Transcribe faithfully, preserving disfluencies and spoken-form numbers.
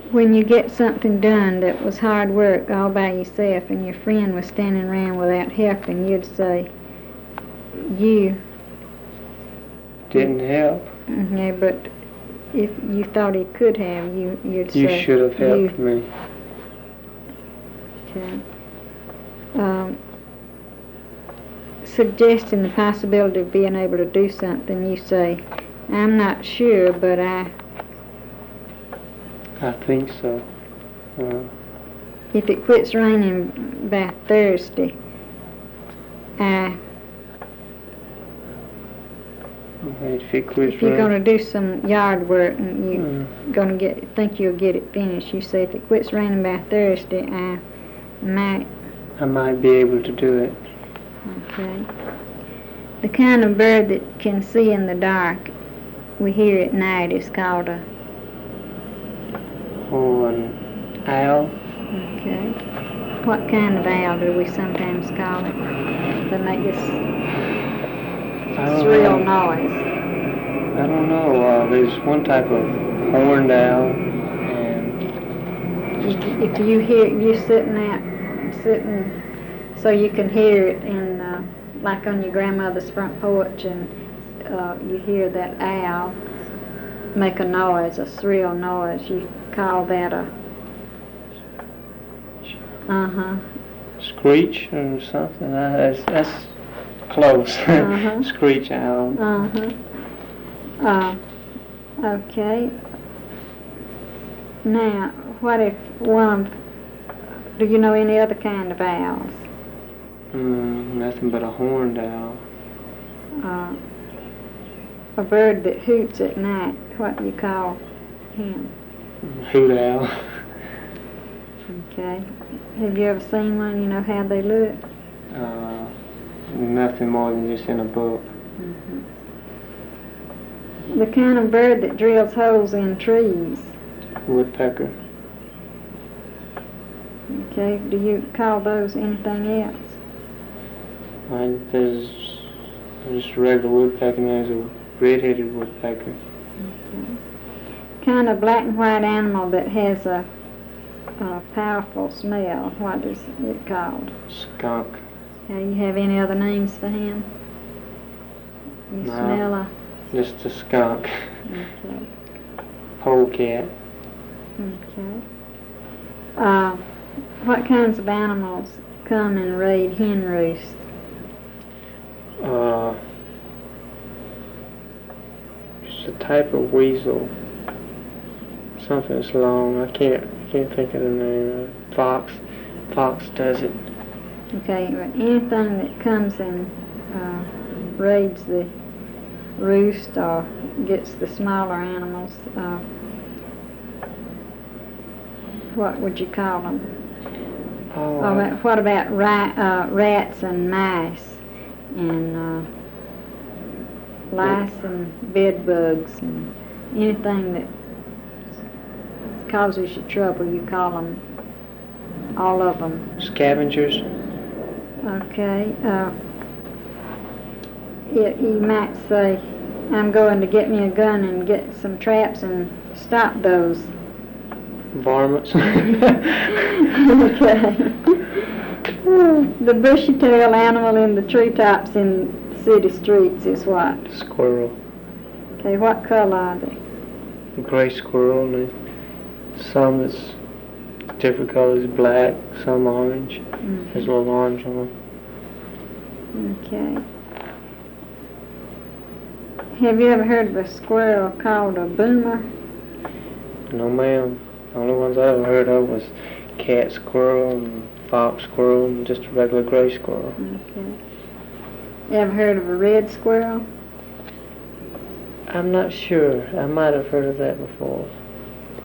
when you get something done that was hard work all by yourself and your friend was standing around without helping, you'd say, you didn't help. Yeah, but if you thought he could have, you, you'd you say... You should have helped you, me. Okay. Um, suggesting the possibility of being able to do something, you say, I'm not sure, but I... I think so. Uh, if it quits raining by Thursday, I... If it quits if you're raining... going to do some yard work and you're mm. going to get, think you'll get it finished, you say, if it quits raining by Thursday, I might... I might be able to do it. Okay. The kind of bird that can see in the dark, we hear at night, is called a... Oh, an owl. Okay. What kind of owl do we sometimes call it? That make this shrill noise. I don't know. Uh, there's one type of horned owl, and if, if you hear you sitting out, sitting, so you can hear it in, uh, like on your grandmother's front porch, and uh, you hear that owl make a noise, a shrill noise. You call that a uh-huh screech or something. Uh, that's that's close. Uh-huh. Screech owl. Uh-huh. Uh, okay. Now, what if one of, do you know any other kind of owls? Mm, nothing but a horned owl. Uh, a bird that hoots at night, what do you call him? Hoot owl. Okay. Have you ever seen one? You know how they look? Uh, nothing more than just in a book. Mm-hmm. The kind of bird that drills holes in trees. Woodpecker. Okay. Do you call those anything else? I, there's just a regular woodpecker, and there's a red-headed woodpecker. Okay. Kind of black and white animal that has a, a powerful smell. What is it called? Skunk. Now, you have any other names for him? You no, smell a... just a skunk. Okay. Polecat. Okay. Uh, what kinds of animals come and raid hen roosts? Uh, just a type of weasel. Something that's long. I can't can't think of the name. Uh, fox. Fox does it. Okay, but anything that comes and uh, raids the roost or gets the smaller animals, uh, what would you call them? Oh, Oh, but what about rat, uh, rats and mice and uh, lice and bed bugs and anything that causes you trouble, you call them, all of them? Scavengers. Okay. Uh, you, you might say, I'm going to get me a gun and get some traps and stop those. Varmints. Okay. The bushy-tailed animal in the treetops in city streets is what? Squirrel. Okay, what color are they? Gray squirrel. And some that's different colors, black, some orange. Mm-hmm. There's a little orange on them. Okay. Have you ever heard of a squirrel called a boomer? No, ma'am. The only ones I ever heard of was cat squirrel and fox squirrel and just a regular gray squirrel. Okay. You ever heard of a red squirrel? I'm not sure. I might have heard of that before.